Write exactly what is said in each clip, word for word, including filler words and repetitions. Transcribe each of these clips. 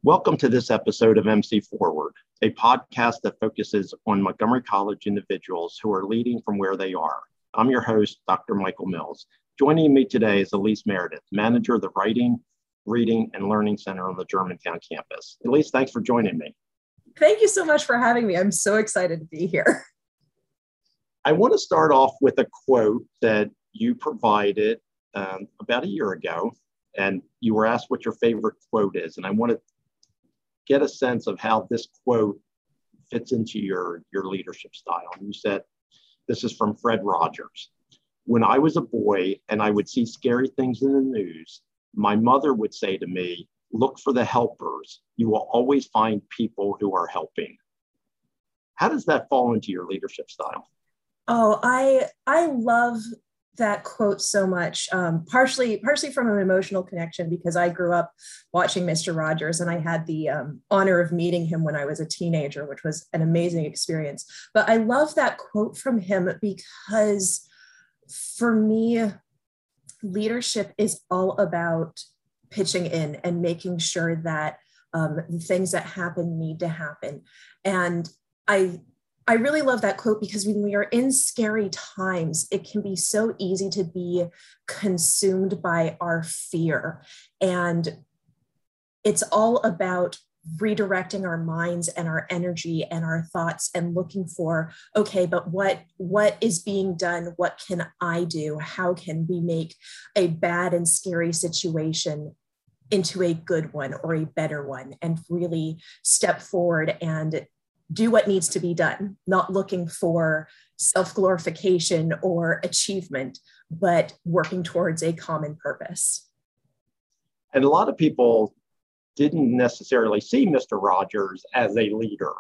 Welcome to this episode of M C Forward, a podcast that focuses on Montgomery College individuals who are leading from where they are. I'm your host, Doctor Michael Mills. Joining me today is Elise Meredith, manager of the Writing, Reading, and Learning Center on the Germantown campus. Elise, thanks for joining me. Thank you so much for having me. I'm so excited to be here. I want to start off with a quote that you provided um, about a year ago, and you were asked what your favorite quote is. And I want to get a sense of how this quote fits into your, your leadership style. And you said, this is from Fred Rogers. When I was a boy and I would see scary things in the news, my mother would say to me, look for the helpers. You will always find people who are helping. How does that fall into your leadership style? Oh, I I love that quote so much, um, partially, partially from an emotional connection, because I grew up watching Mister Rogers and I had the um, honor of meeting him when I was a teenager, which was an amazing experience. But I love that quote from him because for me, leadership is all about pitching in and making sure that um, the things that happen need to happen. And I I really love that quote because when we are in scary times, it can be so easy to be consumed by our fear. And it's all about redirecting our minds and our energy and our thoughts and looking for, okay, but what, what is being done? What can I do? How can we make a bad and scary situation into a good one or a better one, and really step forward and do what needs to be done, not looking for self-glorification or achievement, but working towards a common purpose. And a lot of people didn't necessarily see Mister Rogers as a leader.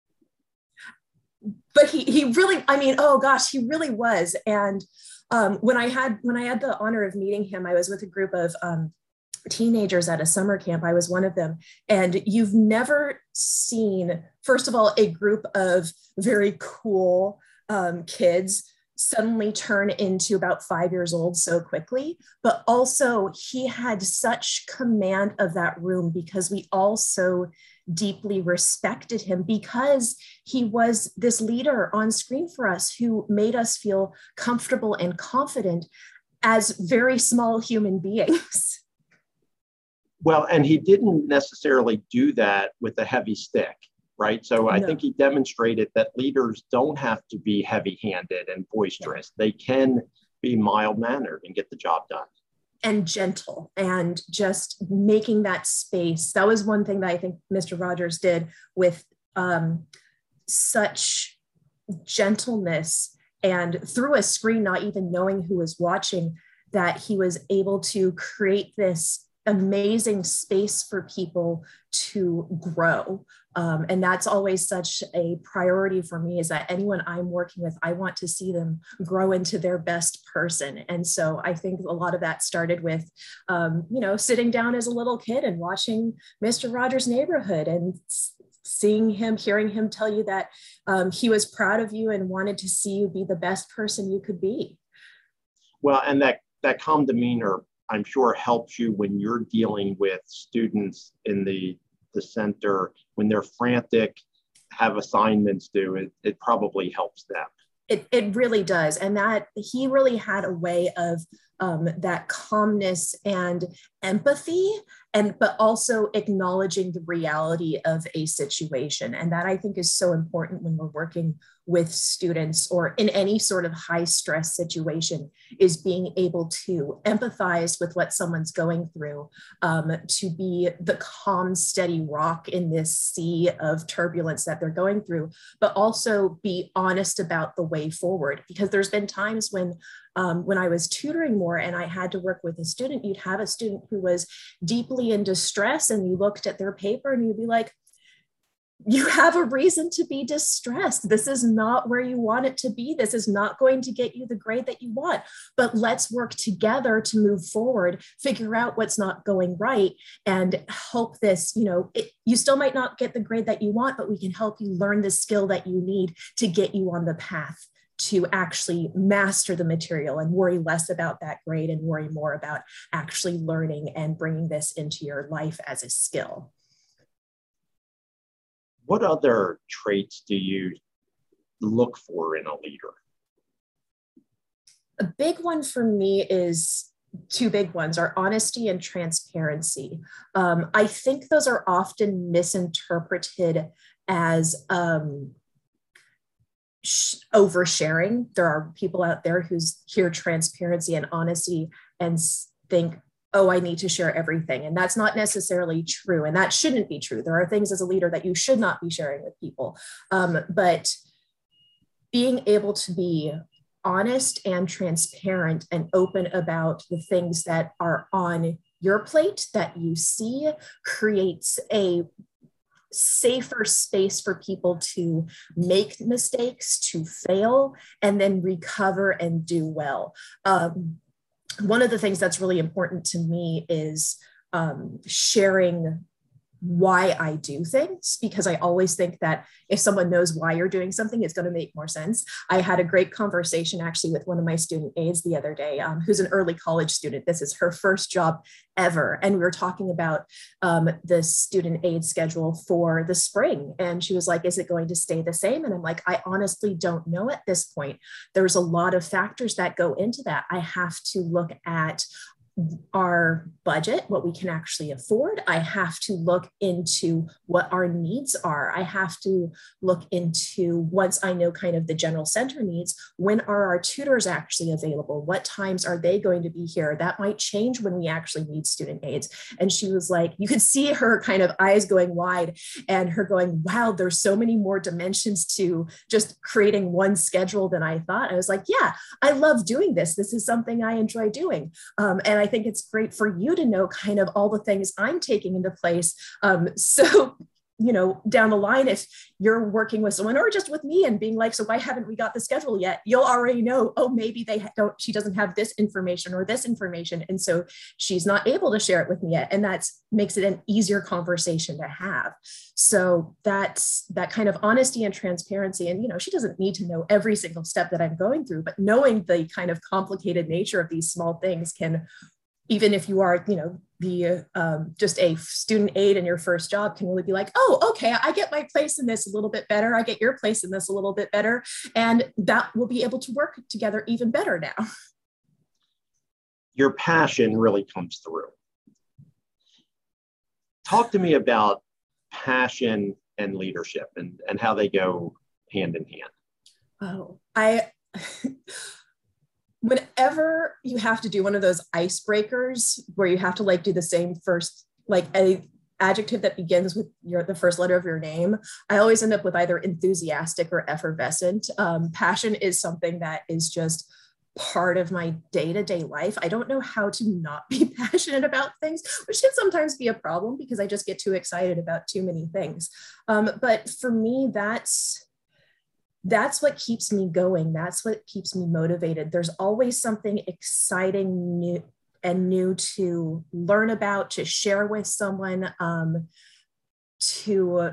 But he he really, I mean, oh gosh, he really was. And um, when I had when I had the honor of meeting him, I was with a group of um, teenagers at a summer camp. I was one of them. And you've never seen, first of all, a group of very cool um, kids suddenly turn into about five years old so quickly, but also he had such command of that room because we all so deeply respected him, because he was this leader on screen for us who made us feel comfortable and confident as very small human beings. Well, and he didn't necessarily do that with a heavy stick, right? So I No. think he demonstrated that leaders don't have to be heavy-handed and boisterous. Yeah. They can be mild-mannered and get the job done. And gentle, and just making that space. That was one thing that I think Mister Rogers did with um, such gentleness, and through a screen, not even knowing who was watching, that he was able to create this amazing space for people to grow. Um, and that's always such a priority for me, is that anyone I'm working with, I want to see them grow into their best person. And so I think a lot of that started with, um, you know, sitting down as a little kid and watching Mister Rogers' Neighborhood and seeing him, hearing him tell you that um, he was proud of you and wanted to see you be the best person you could be. Well, and that, that calm demeanor, I'm sure, helps you when you're dealing with students in the, the center, when they're frantic, have assignments due, it, it probably helps them. It, it really does. And that he really had a way of um, that calmness and empathy, and but also acknowledging the reality of a situation. And that I think is so important when we're working with students or in any sort of high stress situation, is being able to empathize with what someone's going through, um, to be the calm, steady rock in this sea of turbulence that they're going through, but also be honest about the way forward. Because there's been times when Um, when I was tutoring more and I had to work with a student, you'd have a student who was deeply in distress, and you looked at their paper and you'd be like, you have a reason to be distressed. This is not where you want it to be. This is not going to get you the grade that you want, but let's work together to move forward, figure out what's not going right, and help this, you know, it, you still might not get the grade that you want, but we can help you learn the skill that you need to get you on the path to actually master the material and worry less about that grade and worry more about actually learning and bringing this into your life as a skill. what other traits do you look for in a leader? A big one for me is two big ones are honesty and transparency. Um, I think those are often misinterpreted as um, sh- oversharing. There are people out there who hear transparency and honesty and think, oh, I need to share everything. And that's not necessarily true. And that shouldn't be true. There are things as a leader that you should not be sharing with people. Um, but being able to be honest and transparent and open about the things that are on your plate that you see creates a safer space for people to make mistakes, to fail, and then recover and do well. Um, one of the things that's really important to me is um, sharing why I do things, because I always think that if someone knows why you're doing something, it's going to make more sense. I had a great conversation actually with one of my student aides the other day, um, who's an early college student. This is her first job ever. And we were talking about um, the student aid schedule for the spring. And she was like, is it going to stay the same? And I'm like, I honestly don't know at this point. There's a lot of factors that go into that. I have to look at our budget, what we can actually afford. I have to look into what our needs are. I have to look into, once I know kind of the general center needs, when are our tutors actually available? What times are they going to be here? That might change when we actually need student aids. And she was like, you could see her kind of eyes going wide and her going, wow, there's so many more dimensions to just creating one schedule than I thought. I was like, yeah, I love doing this. This is something I enjoy doing. Um, and I I think it's great for you to know kind of all the things I'm taking into place. Um, so, you know, down the line, if you're working with someone or just with me and being like, so why haven't we got the schedule yet? You'll already know, oh, maybe they don't, she doesn't have this information or this information. And so she's not able to share it with me yet. And that makes it an easier conversation to have. So that's that kind of honesty and transparency. And, you know, she doesn't need to know every single step that I'm going through, but knowing the kind of complicated nature of these small things can, even if you are, you know, the um, just a student aide in your first job, can really be like, oh, okay, I get my place in this a little bit better. I get your place in this a little bit better. And that will be able to work together even better now. Your passion really comes through. Talk to me about passion and leadership and, and how they go hand in hand. Oh, I... Whenever you have to do one of those icebreakers where you have to like do the same first, like a adjective that begins with your the first letter of your name, I always end up with either enthusiastic or effervescent. Um, passion is something that is just part of my day-to-day life. I don't know how to not be passionate about things, which can sometimes be a problem because I just get too excited about too many things. Um, but for me, that's That's what keeps me going. That's what keeps me motivated. There's always something exciting new and new to learn about, to share with someone, um, to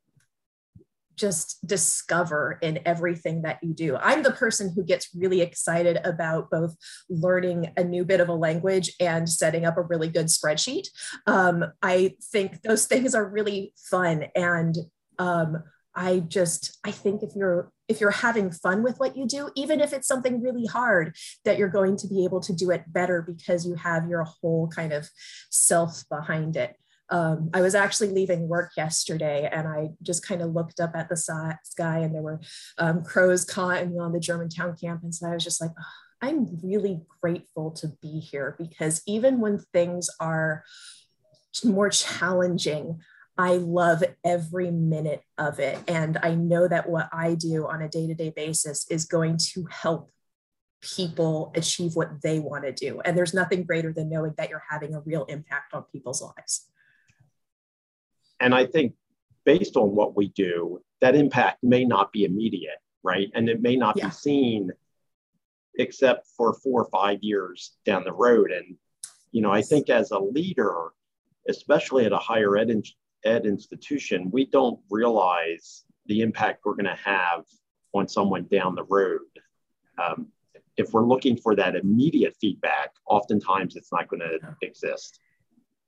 just discover in everything that you do. I'm the person who gets really excited about both learning a new bit of a language and setting up a really good spreadsheet. Um, I think those things are really fun. And um, I just, I think if you're, if you're having fun with what you do, even if it's something really hard, that you're going to be able to do it better because you have your whole kind of self behind it. Um, I was actually leaving work yesterday and I just kind of looked up at the sky and there were um, crows cawing on the Germantown campus. And I was just like, oh, I'm really grateful to be here because even when things are more challenging, I love every minute of it. And I know that what I do on a day-to-day basis is going to help people achieve what they want to do. And there's nothing greater than knowing that you're having a real impact on people's lives. And I think based on what we do, that impact may not be immediate, right? And it may not yeah. be seen except for four or five years down the road. And, you know, I think as a leader, especially at a higher ed in- ed institution, we don't realize the impact we're going to have on someone down the road. Um, if we're looking for that immediate feedback, oftentimes it's not going to exist.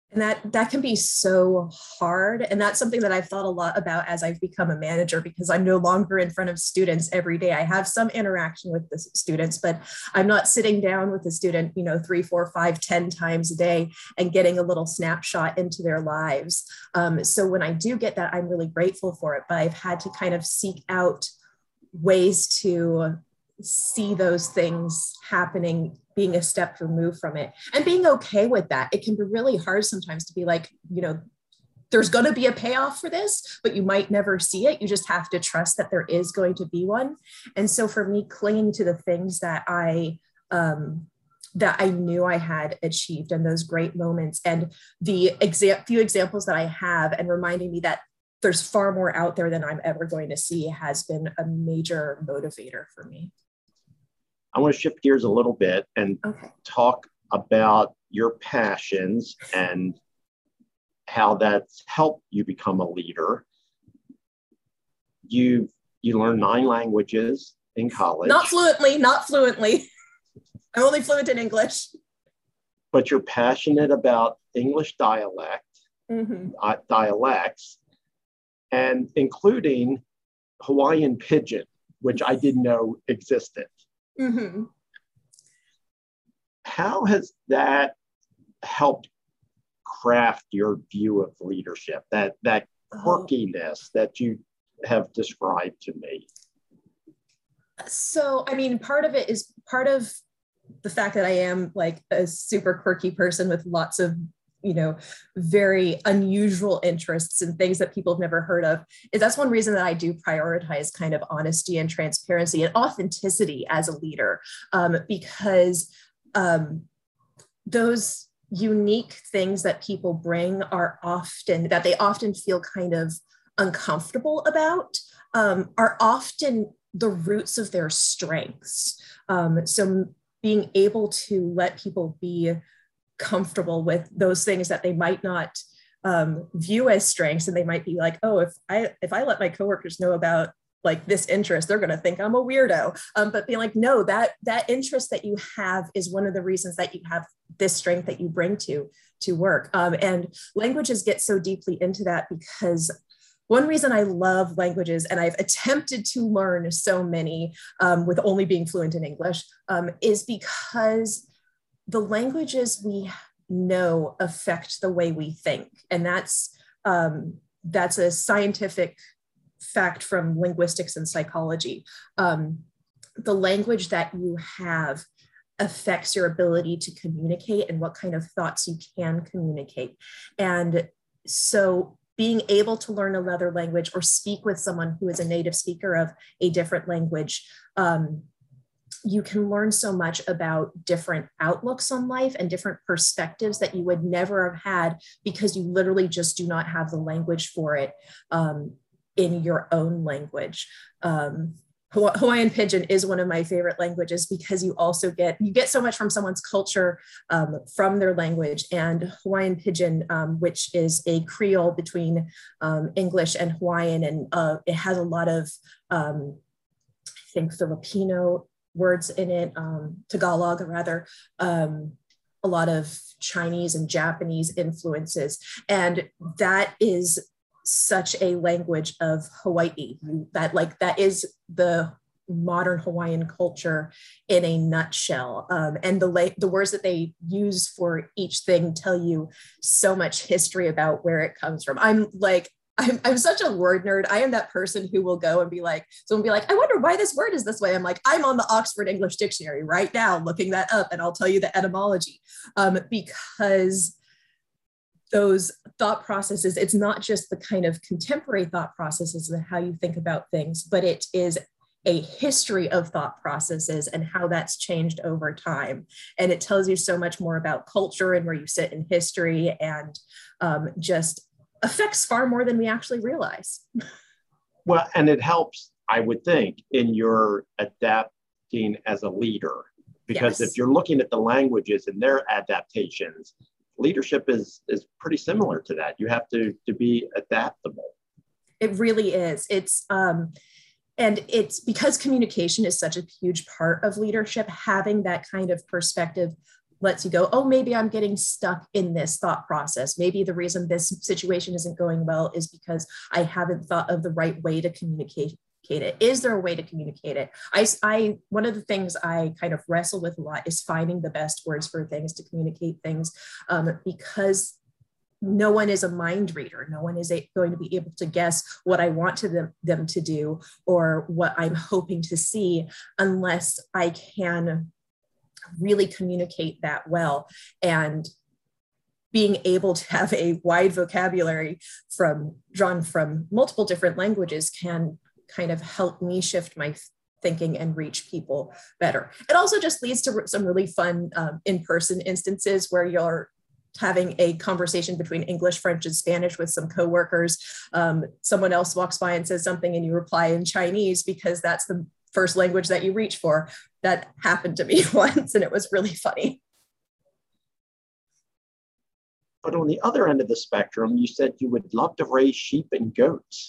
And that that can be so hard. And that's something that I've thought a lot about as I've become a manager, because I'm no longer in front of students every day. I have some interaction with the students, but I'm not sitting down with the student, you know, three, four, five, ten times a day and getting a little snapshot into their lives. Um, so when I do get that, I'm really grateful for it. But I've had to kind of seek out ways to see those things happening, being a step removed from it and being okay with that. It can be really hard sometimes to be like, you know, there's going to be a payoff for this, but you might never see it. You just have to trust that there is going to be one. And so for me, clinging to the things that I, um, that I knew I had achieved and those great moments and the exa- few examples that I have, and reminding me that there's far more out there than I'm ever going to see, has been a major motivator for me. I want to shift gears a little bit and okay. talk about your passions and how that's helped you become a leader. You you learned nine languages in college. Not fluently, not fluently. I'm only fluent in English. But you're passionate about English dialect, mm-hmm. uh, dialects, and including Hawaiian Pidgin, which I didn't know existed. Mm-hmm. How has that helped craft your view of leadership, that that quirkiness oh. that you have described to me? So, I mean, part of it is part of the fact that I am like a super quirky person with lots of, you know, very unusual interests and things that people have never heard of, is that's one reason that I do prioritize kind of honesty and transparency and authenticity as a leader, um, because um, those unique things that people bring are often, that they often feel kind of uncomfortable about, um, are often the roots of their strengths. Um, so being able to let people be comfortable with those things that they might not um, view as strengths, and they might be like, oh, if I if I let my coworkers know about like this interest, they're going to think I'm a weirdo. Um, but being like, no, that that interest that you have is one of the reasons that you have this strength that you bring to to work. Um, and languages get so deeply into that because one reason I love languages, and I've attempted to learn so many um, with only being fluent in English, um, is because the languages we know affect the way we think. And that's, um, that's a scientific fact from linguistics and psychology. Um, the language that you have affects your ability to communicate and what kind of thoughts you can communicate. And so being able to learn another language or speak with someone who is a native speaker of a different language, um, you can learn so much about different outlooks on life and different perspectives that you would never have had because you literally just do not have the language for it um, in your own language. Um, Hawaiian Pidgin is one of my favorite languages because you also get, you get so much from someone's culture, um, from their language. And Hawaiian Pidgin, um, which is a Creole between um, English and Hawaiian, and uh, it has a lot of, um, I think, Filipino words in it, um, Tagalog rather, um, a lot of Chinese and Japanese influences. And that is such a language of Hawaii, that like that is the modern Hawaiian culture in a nutshell. Um, and the la- the words that they use for each thing tell you so much history about where it comes from. I'm like, I'm, I'm such a word nerd. I am that person who will go and be like, someone will be like, I wonder why this word is this way. I'm like, I'm on the Oxford English Dictionary right now, looking that up, and I'll tell you the etymology, um, because those thought processes, it's not just the kind of contemporary thought processes and how you think about things, but it is a history of thought processes and how that's changed over time. And it tells you so much more about culture and where you sit in history, and um, just affects far more than we actually realize. Well, and it helps, I would think, in your adapting as a leader, because yes. if you're looking at the languages and their adaptations, leadership is is pretty similar to that. You have to to be adaptable. It really is. It's um, and it's because communication is such a huge part of leadership. Having that kind of perspective lets you go, oh, maybe I'm getting stuck in this thought process. Maybe the reason this situation isn't going well is because I haven't thought of the right way to communicate it. Is there a way to communicate it? I, I, one of the things I kind of wrestle with a lot is finding the best words for things to communicate things, um, because no one is a mind reader. No one is a, going to be able to guess what I want to them, them to do or what I'm hoping to see unless I can really communicate that well. And being able to have a wide vocabulary from drawn from multiple different languages can kind of help me shift my thinking and reach people better. It also just leads to some really fun um, in-person instances where you're having a conversation between English, French, and Spanish with some coworkers. Um, someone else walks by and says something and you reply in Chinese because that's the first language that you reach for. That happened to me once and it was really funny. But on the other end of the spectrum, you said you would love to raise sheep and goats.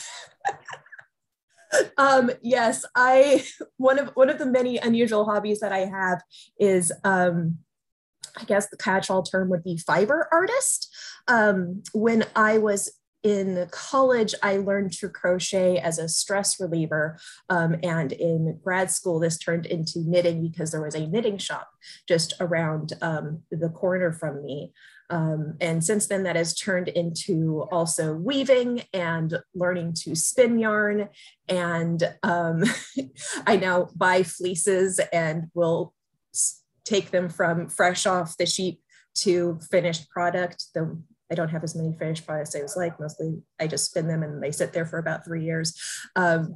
um, yes, I one of one of the many unusual hobbies that I have is um, I guess the catch-all term would be fiber artist. Um, when I was in college, I learned to crochet as a stress reliever. Um, and in grad school, this turned into knitting because there was a knitting shop just around um, the corner from me. Um, and since then, that has turned into also weaving and learning to spin yarn. And um, I now buy fleeces and will take them from fresh off the sheep to finished product. The, I don't have as many finished products as I was like, mostly I just spin them and they sit there for about three years. Um,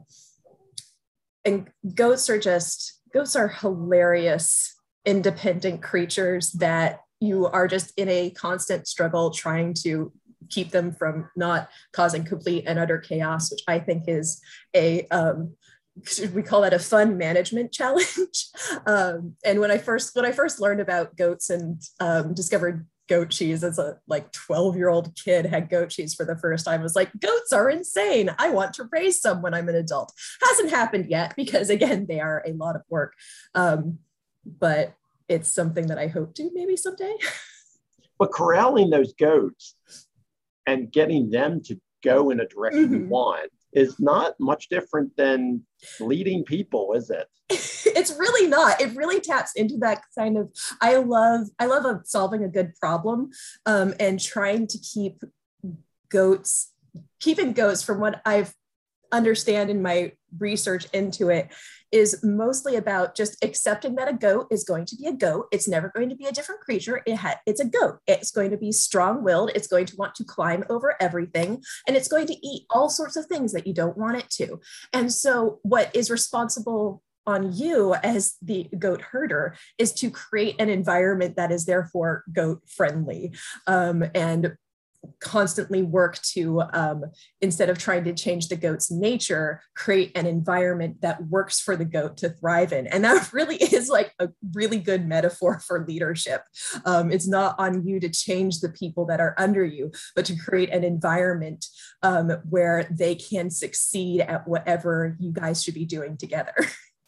and goats are just, goats are hilarious, independent creatures that you are just in a constant struggle trying to keep them from not causing complete and utter chaos, which I think is a, um, we call that a fun management challenge. Um, and when I first when I first learned about goats and um, discovered goat cheese as a like twelve year old kid, had goat cheese for the first time, I was like, goats are insane. I want to raise some when I'm an adult. Hasn't happened yet because again, they are a lot of work. Um, but it's something that I hope to maybe someday. But corralling those goats and getting them to go in a direction mm-hmm. you want is not much different than leading people, is it? It's really not. It really taps into that kind of, I love, I love a, solving a good problem um, and trying to keep goats, keeping goats from what I've understand in my research into it is mostly about just accepting that a goat is going to be a goat. It's never going to be a different creature. It ha- it's a goat. It's going to be strong-willed. It's going to want to climb over everything. And it's going to eat all sorts of things that you don't want it to. And so what is responsible on you as the goat herder is to create an environment that is therefore goat friendly um, and constantly work to, um, instead of trying to change the goat's nature, create an environment that works for the goat to thrive in. And that really is like a really good metaphor for leadership. Um, it's not on you to change the people that are under you, but to create an environment um, where they can succeed at whatever you guys should be doing together.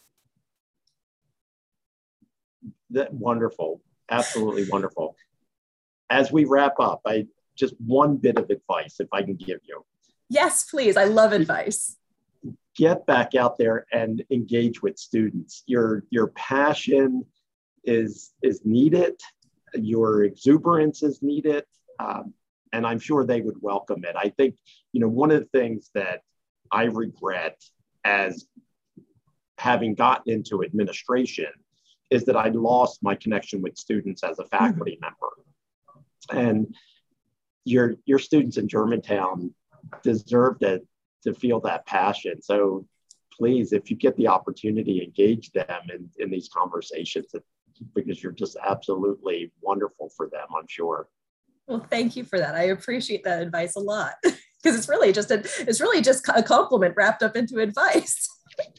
That wonderful. Absolutely wonderful. As we wrap up, I just one bit of advice, if I can give you. Yes, please. I love advice. Get back out there and engage with students. Your, your passion is, is needed. Your exuberance is needed. Um, and I'm sure they would welcome it. I think, you know, one of the things that I regret as having gotten into administration is that I lost my connection with students as a faculty mm-hmm. member. And your your students in Germantown deserve to, to feel that passion. So please, if you get the opportunity, engage them in, in these conversations because you're just absolutely wonderful for them, I'm sure. Well, thank you for that. I appreciate that advice a lot because it's really just a, it's really just a compliment wrapped up into advice.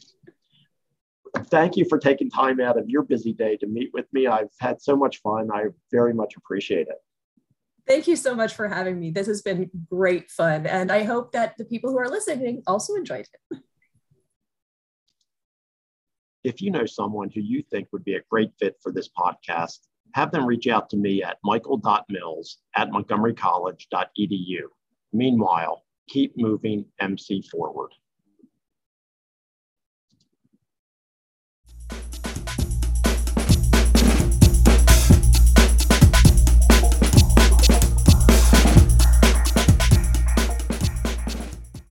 Thank you for taking time out of your busy day to meet with me. I've had so much fun. I very much appreciate it. Thank you so much for having me. This has been great fun. And I hope that the people who are listening also enjoyed it. If you know someone who you think would be a great fit for this podcast, have them reach out to me at michael.mills at montgomery college dot e d u. Meanwhile, keep moving M C forward.